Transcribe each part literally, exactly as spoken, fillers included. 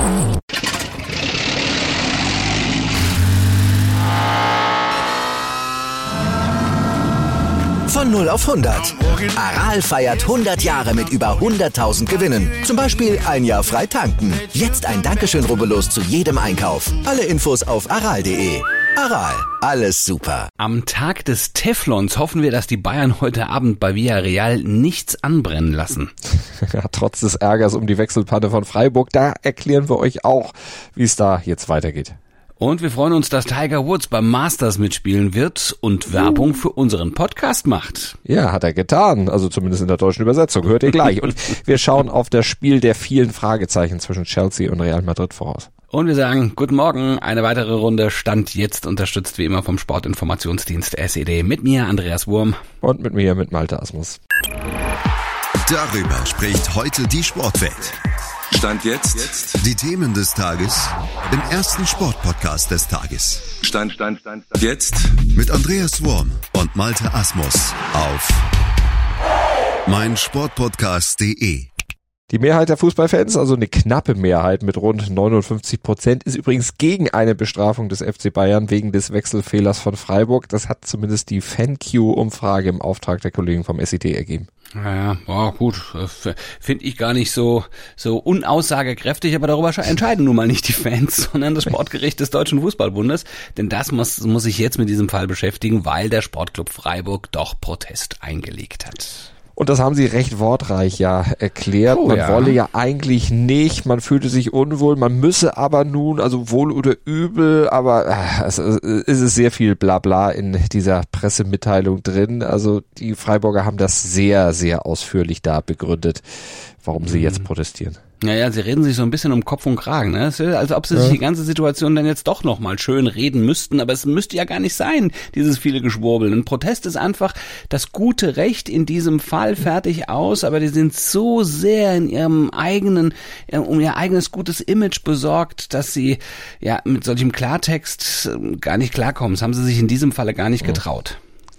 Von null auf hundert. Aral feiert hundert Jahre mit über hunderttausend Gewinnen. Zum Beispiel ein Jahr frei tanken. Jetzt ein Dankeschön, rubbellos zu jedem Einkauf. Alle Infos auf aral punkt de. Aral, alles super. Am Tag des Teflons hoffen wir, dass die Bayern heute Abend bei Villarreal nichts anbrennen lassen. Ja, trotz des Ärgers um die Wechselpanne von Freiburg, da erklären wir euch auch, wie es da jetzt weitergeht. Und wir freuen uns, dass Tiger Woods beim Masters mitspielen wird und Werbung für unseren Podcast macht. Ja, hat er getan. Also zumindest in der deutschen Übersetzung. Hört ihr gleich. Und wir schauen auf das Spiel der vielen Fragezeichen zwischen Chelsea und Real Madrid voraus. Und wir sagen, guten Morgen, eine weitere Runde Stand jetzt, unterstützt wie immer vom Sportinformationsdienst S E D. Mit mir, Andreas Wurm. Und mit mir, mit Malte Asmus. Darüber spricht heute die Sportwelt. Stand jetzt. jetzt die Themen des Tages im ersten Sportpodcast des Tages. Stand, Stand, Stand, Stand. Jetzt mit Andreas Wurm und Malte Asmus auf meinsportpodcast punkt de. Die Mehrheit der Fußballfans, also eine knappe Mehrheit mit rund neunundfünfzig Prozent, ist übrigens gegen eine Bestrafung des F C Bayern wegen des Wechselfehlers von Freiburg. Das hat zumindest die Fan-Q-Umfrage im Auftrag der Kollegen vom S E D ergeben. Naja, oh, gut, finde ich gar nicht so so unaussagekräftig, aber darüber entscheiden nun mal nicht die Fans, sondern das Sportgericht des Deutschen Fußballbundes, denn das muss, muss sich jetzt mit diesem Fall beschäftigen, weil der Sportclub Freiburg doch Protest eingelegt hat. Und das haben sie recht wortreich ja erklärt. Oh, man ja. wolle ja eigentlich nicht, man fühlte sich unwohl, man müsse aber nun, also wohl oder übel, aber äh, es, es ist sehr viel Blabla in dieser Pressemitteilung drin. Also die Freiburger haben das sehr, sehr ausführlich da begründet, warum sie jetzt protestieren. Naja, sie reden sich so ein bisschen um Kopf und Kragen, ne? Es ist, als ob sie sich die ganze Situation dann jetzt doch nochmal schön reden müssten, aber es müsste ja gar nicht sein, dieses viele Geschwurbel. Ein Protest ist einfach das gute Recht in diesem Fall, fertig aus, aber die sind so sehr in ihrem eigenen, um ihr eigenes gutes Image besorgt, dass sie ja mit solchem Klartext gar nicht klarkommen. Das haben sie sich in diesem Falle gar nicht getraut.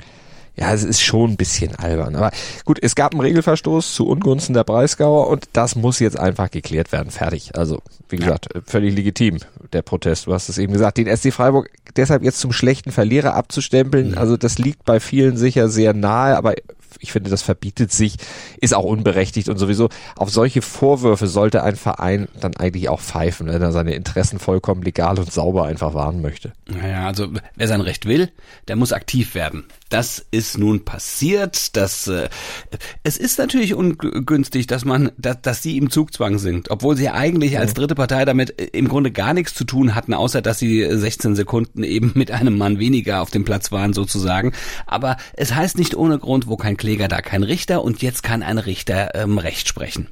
Ja, es ist schon ein bisschen albern. Aber gut, es gab einen Regelverstoß zu Ungunsten der Breisgauer und das muss jetzt einfach geklärt werden. Fertig. Also, wie gesagt, völlig legitim, der Protest. Du hast es eben gesagt, den S C Freiburg deshalb jetzt zum schlechten Verlierer abzustempeln. Also, das liegt bei vielen sicher sehr nahe, aber ich finde, das verbietet sich, ist auch unberechtigt und sowieso auf solche Vorwürfe sollte ein Verein dann eigentlich auch pfeifen, wenn er seine Interessen vollkommen legal und sauber einfach wahren möchte. Naja, also wer sein Recht will, der muss aktiv werden. Das ist nun passiert. Das, äh, es ist natürlich ungünstig, dass man, dass, dass sie im Zugzwang sind, obwohl sie eigentlich als dritte Partei damit im Grunde gar nichts zu tun hatten, außer dass sie sechzehn Sekunden eben mit einem Mann weniger auf dem Platz waren sozusagen. Aber es heißt nicht ohne Grund, wo kein Kläger, da kein Richter, und jetzt kann ein Richter ähm, Recht sprechen.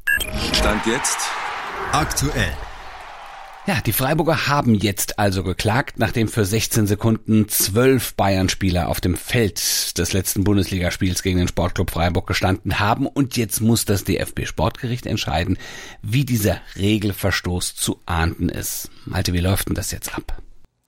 Stand jetzt aktuell. Ja, die Freiburger haben jetzt also geklagt, nachdem für sechzehn Sekunden zwölf Bayern-Spieler auf dem Feld des letzten Bundesligaspiels gegen den Sportclub Freiburg gestanden haben, und jetzt muss das D F B-Sportgericht entscheiden, wie dieser Regelverstoß zu ahnden ist. Malte, wie läuft denn das jetzt ab?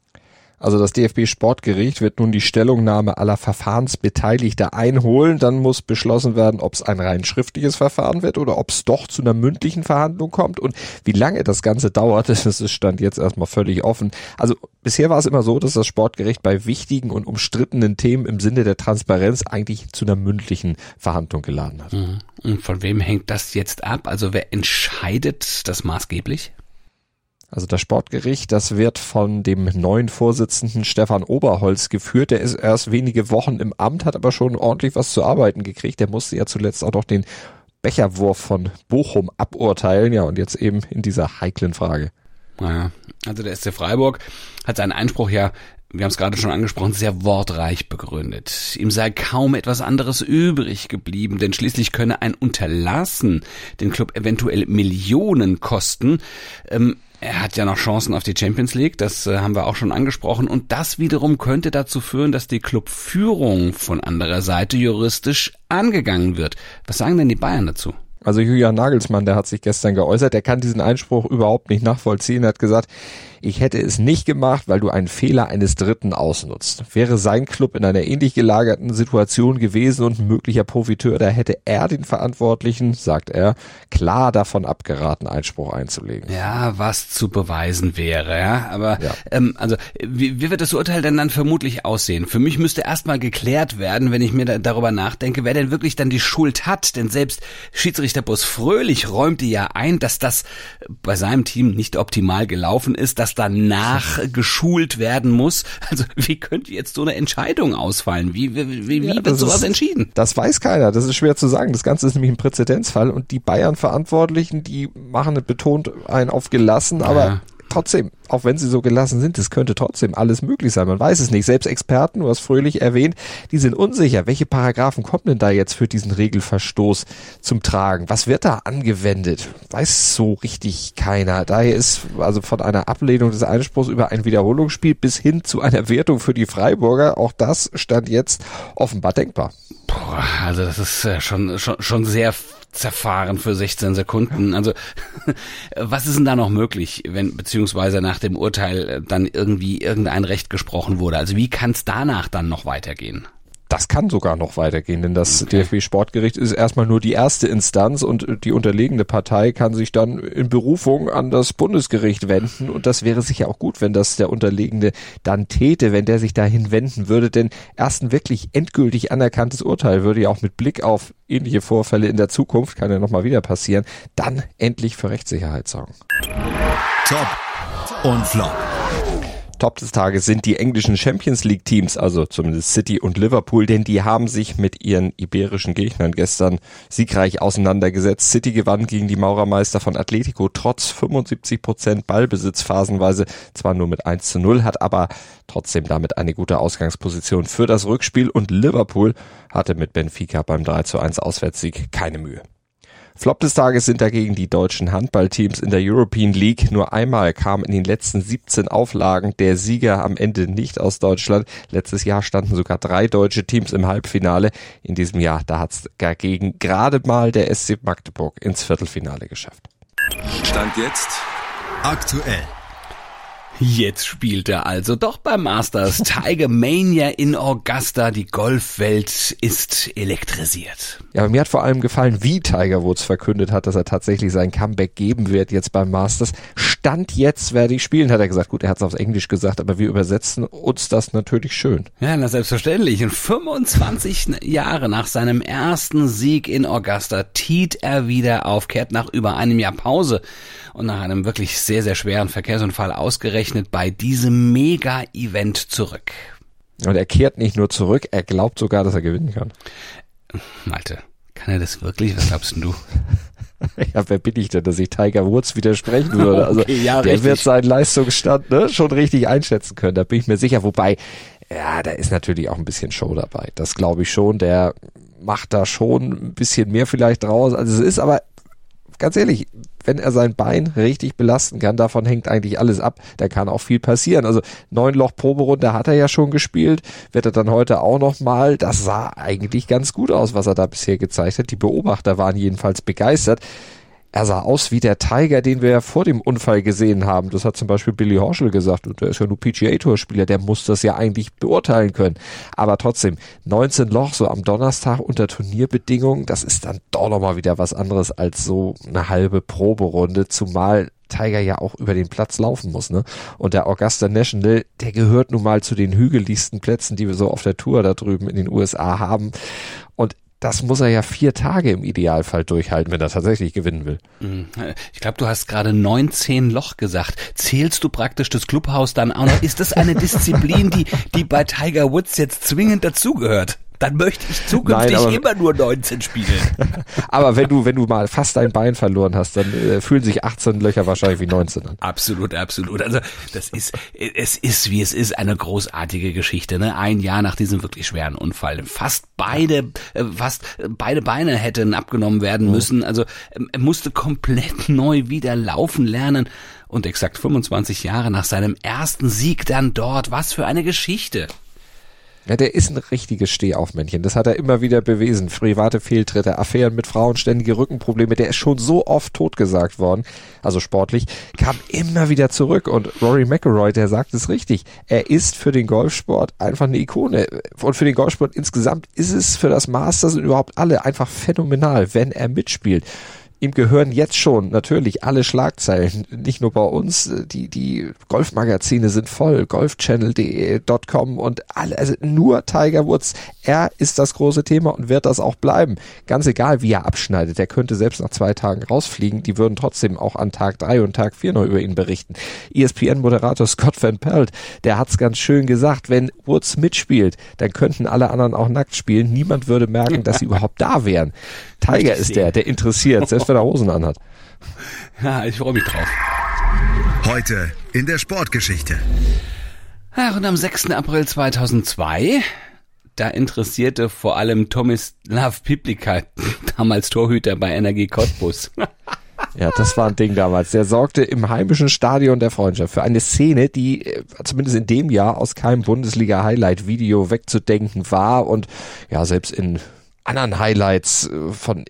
Also das D F B-Sportgericht wird nun die Stellungnahme aller Verfahrensbeteiligter einholen. Dann muss beschlossen werden, ob es ein rein schriftliches Verfahren wird oder ob es doch zu einer mündlichen Verhandlung kommt. Und wie lange das Ganze dauert, das ist Stand jetzt erstmal völlig offen. Also bisher war es immer so, dass das Sportgericht bei wichtigen und umstrittenen Themen im Sinne der Transparenz eigentlich zu einer mündlichen Verhandlung geladen hat. Und von wem hängt das jetzt ab? Also wer entscheidet das maßgeblich? Also das Sportgericht, das wird von dem neuen Vorsitzenden Stefan Oberholz geführt. Der ist erst wenige Wochen im Amt, hat aber schon ordentlich was zu arbeiten gekriegt. Der musste ja zuletzt auch noch den Becherwurf von Bochum aburteilen. Ja, und jetzt eben in dieser heiklen Frage. Naja, also der S C Freiburg hat seinen Einspruch ja, wir haben es gerade schon angesprochen, sehr wortreich begründet. Ihm sei kaum etwas anderes übrig geblieben, denn schließlich könne ein Unterlassen den Club eventuell Millionen kosten. Ähm, Er hat ja noch Chancen auf die Champions League, das äh, haben wir auch schon angesprochen, und das wiederum könnte dazu führen, dass die Clubführung von anderer Seite juristisch angegangen wird. Was sagen denn die Bayern dazu? Also Julian Nagelsmann, der hat sich gestern geäußert, der kann diesen Einspruch überhaupt nicht nachvollziehen. Er hat gesagt, ich hätte es nicht gemacht, weil du einen Fehler eines Dritten ausnutzt. Wäre sein Club in einer ähnlich gelagerten Situation gewesen und ein möglicher Profiteur, da hätte er den Verantwortlichen, sagt er, klar davon abgeraten, Einspruch einzulegen. Ja, was zu beweisen wäre, ja. Aber Ja. Ähm, also wie, wie wird das Urteil denn dann vermutlich aussehen? Für mich müsste erstmal geklärt werden, wenn ich mir da, darüber nachdenke, wer denn wirklich dann die Schuld hat. Denn selbst Schiedsrichter Bus Fröhlich räumte ja ein, dass das bei seinem Team nicht optimal gelaufen ist, dass danach geschult werden muss. Also wie könnte jetzt so eine Entscheidung ausfallen? Wie, wie, wie, Ja, wie das wird sowas ist- entschieden? Das weiß keiner, das ist schwer zu sagen. Das Ganze ist nämlich ein Präzedenzfall und die Bayern-Verantwortlichen, die machen betont einen auf gelassen, aber Ja. trotzdem, auch wenn sie so gelassen sind, es könnte trotzdem alles möglich sein. Man weiß es nicht. Selbst Experten, du hast Fröhlich erwähnt, die sind unsicher. Welche Paragraphen kommen denn da jetzt für diesen Regelverstoß zum Tragen? Was wird da angewendet? Weiß so richtig keiner. Daher ist also von einer Ablehnung des Einspruchs über ein Wiederholungsspiel bis hin zu einer Wertung für die Freiburger, auch das stand jetzt offenbar denkbar. Boah, also das ist äh, schon, schon, schon sehr zerfahren für sechzehn Sekunden. Also was ist denn da noch möglich, wenn beziehungsweise nach dem Urteil äh, dann irgendwie irgendein Recht gesprochen wurde? Also wie kann es danach dann noch weitergehen? Das kann sogar noch weitergehen, denn das D F B-Sportgericht ist erstmal nur die erste Instanz und die unterlegene Partei kann sich dann in Berufung an das Bundesgericht wenden und das wäre sicher auch gut, wenn das der Unterlegene dann täte, wenn der sich dahin wenden würde, denn erst ein wirklich endgültig anerkanntes Urteil würde ja auch mit Blick auf ähnliche Vorfälle in der Zukunft, kann ja nochmal wieder passieren, dann endlich für Rechtssicherheit sorgen. Top und Flop. Top des Tages sind die englischen Champions League Teams, also zumindest City und Liverpool, denn die haben sich mit ihren iberischen Gegnern gestern siegreich auseinandergesetzt. City gewann gegen die Maurermeister von Atletico trotz fünfundsiebzig Prozent Ballbesitz phasenweise, zwar nur mit eins zu null, hat aber trotzdem damit eine gute Ausgangsposition für das Rückspiel und Liverpool hatte mit Benfica beim drei zu eins Auswärtssieg keine Mühe. Flop des Tages sind dagegen die deutschen Handballteams in der European League. Nur einmal kam in den letzten siebzehn Auflagen der Sieger am Ende nicht aus Deutschland. Letztes Jahr standen sogar drei deutsche Teams im Halbfinale. In diesem Jahr, da hat es dagegen gerade mal der S C Magdeburg ins Viertelfinale geschafft. Stand jetzt aktuell. Jetzt spielt er also doch beim Masters. Tiger Mania in Augusta. Die Golfwelt ist elektrisiert. Ja, mir hat vor allem gefallen, wie Tiger Woods verkündet hat, dass er tatsächlich sein Comeback geben wird jetzt beim Masters. Stand jetzt werde ich spielen, hat er gesagt. Gut, er hat es auf Englisch gesagt, aber wir übersetzen uns das natürlich schön. Ja, na selbstverständlich. Und fünfundzwanzig Jahre nach seinem ersten Sieg in Augusta tiet er wieder auf, kehrt nach über einem Jahr Pause und nach einem wirklich sehr, sehr schweren Verkehrsunfall ausgerechnet bei diesem Mega-Event zurück. Und er kehrt nicht nur zurück, er glaubt sogar, dass er gewinnen kann. Malte, kann er das wirklich? Was glaubst denn du? Ja, wer bin ich denn, dass ich Tiger Woods widersprechen würde? Also Okay, ja, der richtig. wird seinen Leistungsstand ne, schon richtig einschätzen können, da bin ich mir sicher. Wobei, ja, da ist natürlich auch ein bisschen Show dabei. Das glaube ich schon. Der macht da schon ein bisschen mehr vielleicht draus, als es ist. Aber ganz ehrlich, wenn er sein Bein richtig belasten kann, davon hängt eigentlich alles ab. Da kann auch viel passieren. Also neun Loch Proberunde hat er ja schon gespielt, wird er dann heute auch noch mal. Das sah eigentlich ganz gut aus, was er da bisher gezeigt hat. Die Beobachter waren jedenfalls begeistert. Er sah aus wie der Tiger, den wir ja vor dem Unfall gesehen haben. Das hat zum Beispiel Billy Horschel gesagt. Und der ist ja nur P G A-Tour-Spieler, der muss das ja eigentlich beurteilen können. Aber trotzdem, neunzehn Loch so am Donnerstag unter Turnierbedingungen, das ist dann doch nochmal wieder was anderes als so eine halbe Proberunde, zumal Tiger ja auch über den Platz laufen muss, ne? Und der Augusta National, der gehört nun mal zu den hügeligsten Plätzen, die wir so auf der Tour da drüben in den U S A haben. Und das muss er ja vier Tage im Idealfall durchhalten, wenn er tatsächlich gewinnen will. Ich glaube, du hast gerade neunzehn Loch gesagt. Zählst du praktisch das Clubhaus dann auch noch? Ist das eine Disziplin, die, die bei Tiger Woods jetzt zwingend dazugehört? Dann möchte ich zukünftig Nein, aber- immer nur neunzehn spielen. Aber wenn du, wenn du mal fast dein Bein verloren hast, dann äh, fühlen sich achtzehn Löcher wahrscheinlich wie neunzehn an. Absolut, absolut. Also das ist, es ist wie es ist, eine großartige Geschichte. Ne? Ein Jahr nach diesem wirklich schweren Unfall, fast beide, äh, fast beide Beine hätten abgenommen werden müssen. Also ähm, er musste komplett neu wieder laufen lernen. Und exakt fünfundzwanzig Jahre nach seinem ersten Sieg dann dort. Was für eine Geschichte. Ja, der ist ein richtiges Stehaufmännchen. Das hat er immer wieder bewiesen. Private Fehltritte, Affären mit Frauen, ständige Rückenprobleme. Der ist schon so oft totgesagt worden, also sportlich, kam immer wieder zurück. Und Rory McIlroy, der sagt es richtig. Er ist für den Golfsport einfach eine Ikone. Und für den Golfsport insgesamt ist es für das Masters und überhaupt alle einfach phänomenal, wenn er mitspielt. Ihm gehören jetzt schon natürlich alle Schlagzeilen, nicht nur bei uns, die die Golfmagazine sind voll, golfchannel punkt com und alle, also nur Tiger Woods. Er ist das große Thema und wird das auch bleiben. Ganz egal, wie er abschneidet. Er könnte selbst nach zwei Tagen rausfliegen. Die würden trotzdem auch an Tag drei und Tag vier noch über ihn berichten. E S P N-Moderator Scott Van Pelt, der hat's ganz schön gesagt, wenn Woods mitspielt, dann könnten alle anderen auch nackt spielen. Niemand würde merken, dass sie überhaupt da wären. Tiger ist der, der interessiert, selbst wenn er Hosen anhat. Ja, ich freue mich drauf. Heute in der Sportgeschichte. Ach, und am sechsten April zweitausendzwei, da interessierte vor allem Tomislav Piplika, damals Torhüter bei Energie Cottbus. Ja, das war ein Ding damals. Der sorgte im heimischen Stadion der Freundschaft für eine Szene, die zumindest in dem Jahr aus keinem Bundesliga-Highlight-Video wegzudenken war und ja, selbst in anderen Highlights von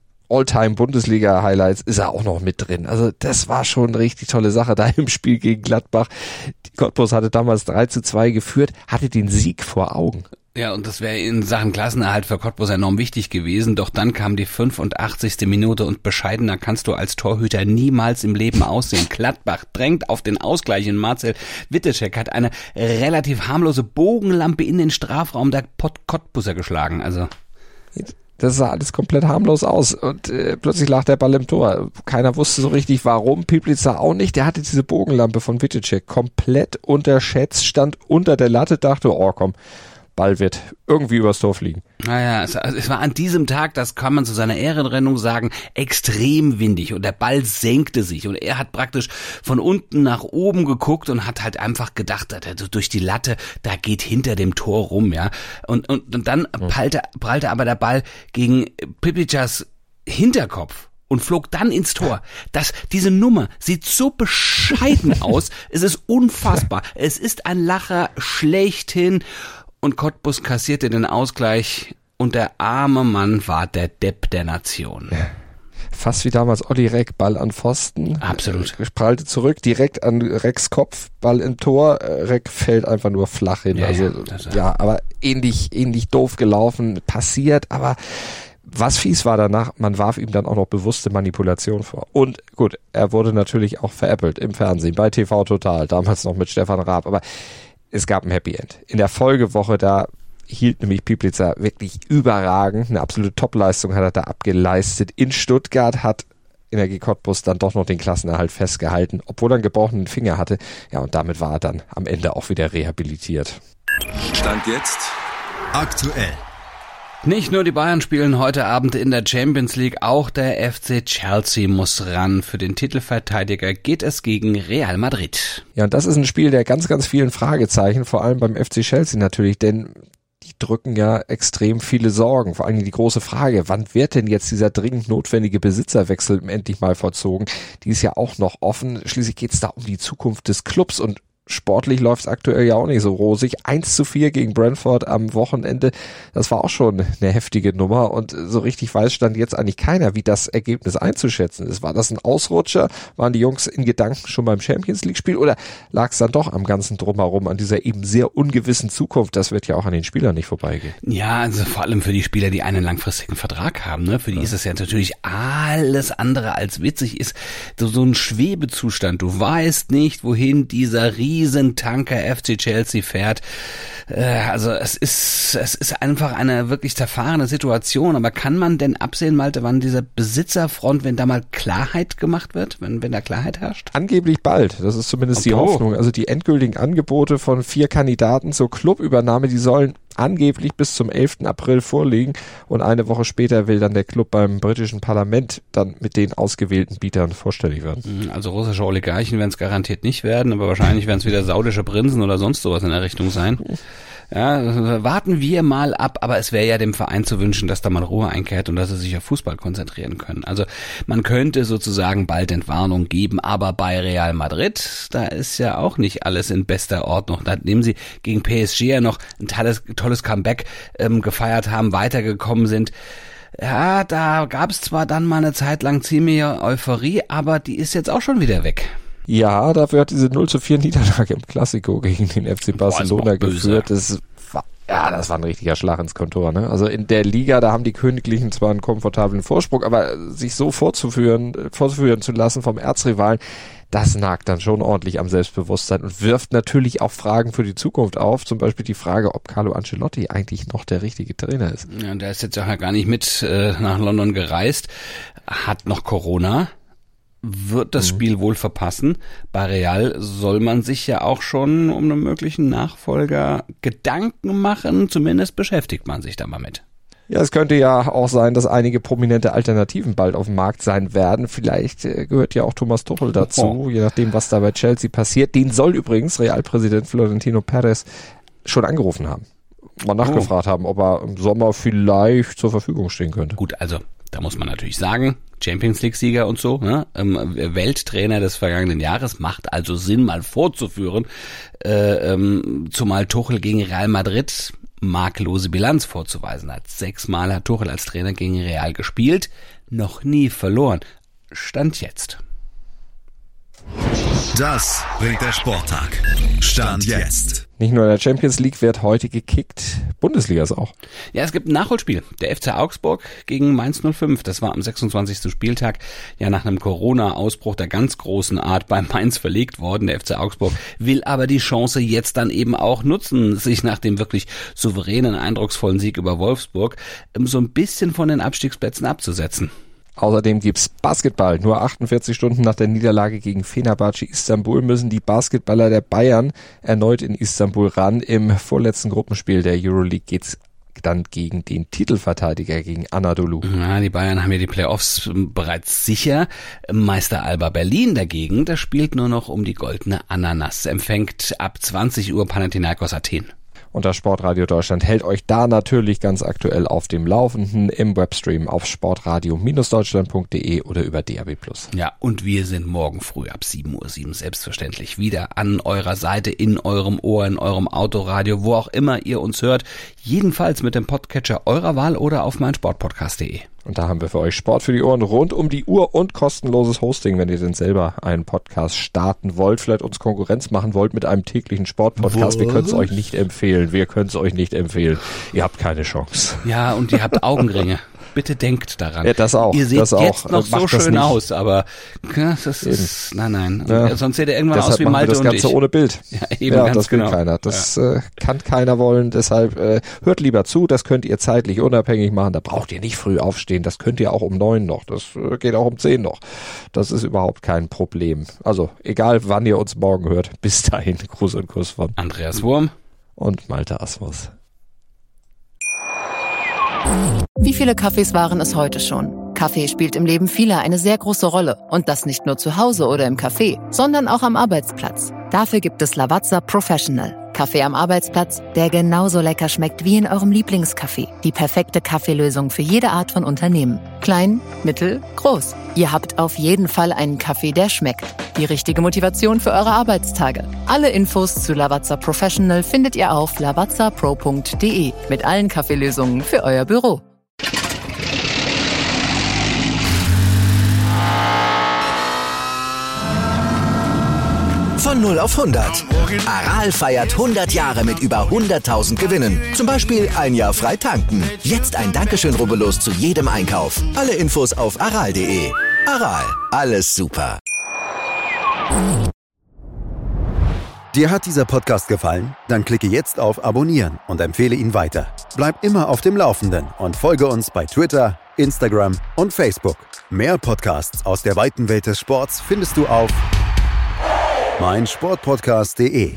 All-Time-Bundesliga-Highlights ist er auch noch mit drin. Also das war schon eine richtig tolle Sache da im Spiel gegen Gladbach. Die Cottbus hatte damals drei zu zwei geführt, hatte den Sieg vor Augen. Ja, und das wäre in Sachen Klassenerhalt für Cottbus enorm wichtig gewesen, doch dann kam die fünfundachtzigste Minute und bescheidener kannst du als Torhüter niemals im Leben aussehen. Gladbach drängt auf den Ausgleich und Marcel Wittecek hat eine relativ harmlose Bogenlampe in den Strafraum der Cottbuser geschlagen, also... Das sah alles komplett harmlos aus und äh, plötzlich lag der Ball im Tor. Keiner wusste so richtig warum, Piplitzer auch nicht. Der hatte diese Bogenlampe von Wittecek komplett unterschätzt, stand unter der Latte, dachte, oh komm, Ball wird irgendwie übers Tor fliegen. Naja, es, also es war an diesem Tag, das kann man zu seiner Ehrenrettung sagen, extrem windig und der Ball senkte sich und er hat praktisch von unten nach oben geguckt und hat halt einfach gedacht, durch die Latte, da geht hinter dem Tor rum, ja. Und, und, und dann prallte, prallte aber der Ball gegen Piplicas Hinterkopf und flog dann ins Tor. Das, diese Nummer sieht so bescheiden aus, es ist unfassbar. Es ist ein Lacher schlechthin. Und Cottbus kassierte den Ausgleich und der arme Mann war der Depp der Nation. Ja. Fast wie damals Olli Reck, Ball an Pfosten. Absolut. Prallte zurück, direkt an Recks Kopf, Ball im Tor. Reck fällt einfach nur flach hin. Ja, also ja, ja, aber ähnlich, ähnlich doof gelaufen, passiert, aber was fies war danach, man warf ihm dann auch noch bewusste Manipulation vor. Und gut, er wurde natürlich auch veräppelt im Fernsehen, bei T V Total, damals noch mit Stefan Raab, aber es gab ein Happy End. In der Folgewoche, da hielt nämlich Piplitzer wirklich überragend. Eine absolute Topleistung hat er da abgeleistet. In Stuttgart hat Energie Cottbus dann doch noch den Klassenerhalt festgehalten, obwohl er einen gebrochenen Finger hatte. Ja, und damit war er dann am Ende auch wieder rehabilitiert. Stand jetzt aktuell. Nicht nur die Bayern spielen heute Abend in der Champions League, auch der F C Chelsea muss ran. Für den Titelverteidiger geht es gegen Real Madrid. Ja, und das ist ein Spiel der ganz, ganz vielen Fragezeichen, vor allem beim F C Chelsea natürlich, denn die drücken ja extrem viele Sorgen. Vor allem die große Frage, wann wird denn jetzt dieser dringend notwendige Besitzerwechsel endlich mal vollzogen? Die ist ja auch noch offen. Schließlich geht es da um die Zukunft des Clubs und sportlich läuft es aktuell ja auch nicht so rosig. eins zu vier gegen Brentford am Wochenende, das war auch schon eine heftige Nummer und so richtig weiß stand jetzt eigentlich keiner, wie das Ergebnis einzuschätzen ist. War das ein Ausrutscher? Waren die Jungs in Gedanken schon beim Champions League Spiel oder lag es dann doch am ganzen Drumherum, an dieser eben sehr ungewissen Zukunft? Das wird ja auch an den Spielern nicht vorbeigehen. Ja, also vor allem für die Spieler, die einen langfristigen Vertrag haben, ne? Für die ja. ist es ja natürlich alles andere als witzig, ist so, so ein Schwebezustand. Du weißt nicht, wohin dieser Riesentanker F C Chelsea fährt. Äh, also es ist es ist einfach eine wirklich zerfahrene Situation. Aber kann man denn absehen, Malte, wann dieser Besitzerfront, wenn da mal Klarheit gemacht wird, wenn wenn da Klarheit herrscht? Angeblich bald. Das ist zumindest okay. die Hoffnung. Also die endgültigen Angebote von vier Kandidaten zur Clubübernahme, die sollen angeblich bis zum elften April vorliegen und eine Woche später will dann der Club beim britischen Parlament dann mit den ausgewählten Bietern vorstellig werden. Also russische Oligarchen werden es garantiert nicht werden, aber wahrscheinlich werden es wieder saudische Prinzen oder sonst sowas in der Richtung sein. Ja, warten wir mal ab, aber es wäre ja dem Verein zu wünschen, dass da mal Ruhe einkehrt und dass sie sich auf Fußball konzentrieren können. Also man könnte sozusagen bald Entwarnung geben, aber bei Real Madrid, da ist ja auch nicht alles in bester Ordnung. Nachdem sie gegen P S G ja noch ein tolles, tolles Comeback ähm, gefeiert haben, weitergekommen sind, ja, da gab es zwar dann mal eine Zeit lang ziemliche Euphorie, aber die ist jetzt auch schon wieder weg. Ja, dafür hat diese null zu vier Niederlage im Klassiko gegen den F C Barcelona Boah, geführt. Das war, ja, das war ein richtiger Schlag ins Kontor, ne? Also in der Liga, da haben die Königlichen zwar einen komfortablen Vorsprung, aber sich so vorzuführen, vorzuführen zu lassen vom Erzrivalen, das nagt dann schon ordentlich am Selbstbewusstsein und wirft natürlich auch Fragen für die Zukunft auf. Zum Beispiel die Frage, ob Carlo Ancelotti eigentlich noch der richtige Trainer ist. Ja, der ist jetzt ja gar nicht mit äh, nach London gereist, hat noch Corona, wird das mhm. Spiel wohl verpassen. Bei Real soll man sich ja auch schon um einen möglichen Nachfolger Gedanken machen. Zumindest beschäftigt man sich da mal mit. Ja, es könnte ja auch sein, dass einige prominente Alternativen bald auf dem Markt sein werden. Vielleicht äh, gehört ja auch Thomas Tuchel dazu, oh. je nachdem, was da bei Chelsea passiert. Den soll übrigens Realpräsident Florentino Perez schon angerufen haben. Mal nachgefragt oh. haben, ob er im Sommer vielleicht zur Verfügung stehen könnte. Gut, also da muss man natürlich sagen, Champions League-Sieger und so, ne? ähm, Welttrainer des vergangenen Jahres, macht also Sinn, mal vorzuführen, äh, ähm, zumal Tuchel gegen Real Madrid makellose Bilanz vorzuweisen hat. Sechsmal hat Tuchel als Trainer gegen Real gespielt, noch nie verloren. Stand jetzt. Das bringt der Sporttag. Stand jetzt. Nicht nur in der Champions League wird heute gekickt, Bundesliga ist auch. Ja, es gibt ein Nachholspiel. Der F C Augsburg gegen Mainz null fünf. Das war am sechsundzwanzigsten Spieltag ja nach einem Corona-Ausbruch der ganz großen Art bei Mainz verlegt worden. Der F C Augsburg will aber die Chance jetzt dann eben auch nutzen, sich nach dem wirklich souveränen, eindrucksvollen Sieg über Wolfsburg so ein bisschen von den Abstiegsplätzen abzusetzen. Außerdem gibt's Basketball. Nur achtundvierzig Stunden nach der Niederlage gegen Fenerbahce Istanbul müssen die Basketballer der Bayern erneut in Istanbul ran. Im vorletzten Gruppenspiel der Euroleague geht's dann gegen den Titelverteidiger, gegen Anadolu. Ja, die Bayern haben ja die Playoffs bereits sicher. Meister Alba Berlin dagegen, das spielt nur noch um die goldene Ananas. Empfängt ab zwanzig Uhr Panathinaikos Athen. Und das Sportradio Deutschland hält euch da natürlich ganz aktuell auf dem Laufenden im Webstream auf sportradio Deutschland punkt de oder über D A B plus. Ja, und wir sind morgen früh ab sieben Uhr sieben selbstverständlich wieder an eurer Seite, in eurem Ohr, in eurem Autoradio, wo auch immer ihr uns hört. Jedenfalls mit dem Podcatcher eurer Wahl oder auf meinsportpodcast punkt de. Und da haben wir für euch Sport für die Ohren rund um die Uhr und kostenloses Hosting, wenn ihr denn selber einen Podcast starten wollt, vielleicht uns Konkurrenz machen wollt mit einem täglichen Sportpodcast. Wir können es euch nicht empfehlen. Wir können es euch nicht empfehlen. Ihr habt keine Chance. Ja, und ihr habt Augenringe. Bitte denkt daran. Ja, das auch. Ihr seht das jetzt auch. noch Macht so schön nicht. aus, aber das ist, nein, nein. Ja. Sonst seht ihr irgendwann Deshalb aus wie machen Malte wir das und Ganze ich. ohne Bild. Ja, eben ja ganz das will genau. keiner. Das ja. äh, kann keiner wollen. Deshalb äh, hört lieber zu. Das könnt ihr zeitlich unabhängig machen. Da braucht ihr nicht früh aufstehen. Das könnt ihr auch um neun noch. Das äh, geht auch um zehn noch. Das ist überhaupt kein Problem. Also egal, wann ihr uns morgen hört. Bis dahin. Gruß und Kuss von Andreas Wurm und Malte Asmus. Wie viele Kaffees waren es heute schon? Kaffee spielt im Leben vieler eine sehr große Rolle. Und das nicht nur zu Hause oder im Café, sondern auch am Arbeitsplatz. Dafür gibt es Lavazza Professional. Kaffee am Arbeitsplatz, der genauso lecker schmeckt wie in eurem Lieblingscafé. Die perfekte Kaffeelösung für jede Art von Unternehmen. Klein, mittel, groß. Ihr habt auf jeden Fall einen Kaffee, der schmeckt. Die richtige Motivation für eure Arbeitstage. Alle Infos zu Lavazza Professional findet ihr auf lavazza pro punkt de mit allen Kaffeelösungen für euer Büro. Von null auf hundert. Aral feiert hundert Jahre mit über hunderttausend Gewinnen. Zum Beispiel ein Jahr frei tanken. Jetzt ein Dankeschön, rubbellos zu jedem Einkauf. Alle Infos auf aral punkt de. Aral, alles super. Dir hat dieser Podcast gefallen? Dann klicke jetzt auf Abonnieren und empfehle ihn weiter. Bleib immer auf dem Laufenden und folge uns bei Twitter, Instagram und Facebook. Mehr Podcasts aus der weiten Welt des Sports findest du auf meinsportpodcast punkt de.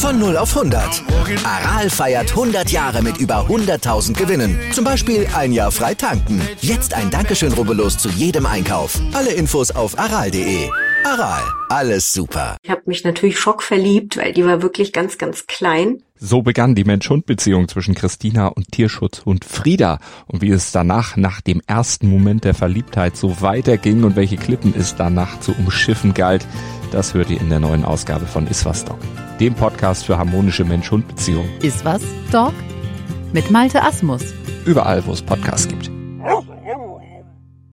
Von null auf hundert. Aral feiert hundert Jahre mit über hunderttausend Gewinnen. Zum Beispiel ein Jahr frei tanken. Jetzt ein Dankeschön, rubbellos zu jedem Einkauf. Alle Infos auf aral punkt de. Aral, alles super. Ich habe mich natürlich schockverliebt, weil die war wirklich ganz, ganz klein. So begann die Mensch-Hund-Beziehung zwischen Christina und Tierschutzhund Frieda. Und wie es danach, nach dem ersten Moment der Verliebtheit, so weiterging und welche Klippen es danach zu umschiffen galt, das hört ihr in der neuen Ausgabe von Iswas Dog, dem Podcast für harmonische Mensch-Hund-Beziehungen. Iswas Dog? Mit Malte Asmus. Überall, wo es Podcasts gibt.